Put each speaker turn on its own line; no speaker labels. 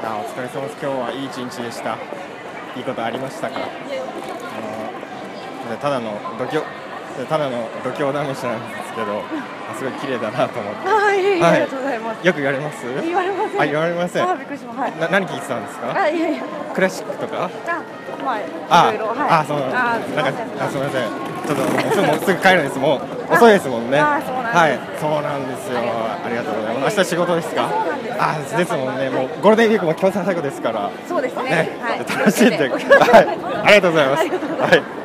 お疲れ様です。今日はいい一日でした。いいことありましたか？ただの度胸試しなんですけど、すごい綺麗だなと思って。
ありがとうございます。
よく言われます？
言われません。
言われません。
びっくりしました。
何聞いてたんですか？クラシックとか？
いろいろ。
そうなんです。すみません。ちょっともうすぐ帰るんです。もう遅いですもんね。はい、そうなんですよ。ありがとうございます。明日仕事ですか？ですもんね。もうゴールデンウィークも今日最後ですから。
そうですね。
楽しんで。はい、ありがとうございます。はい。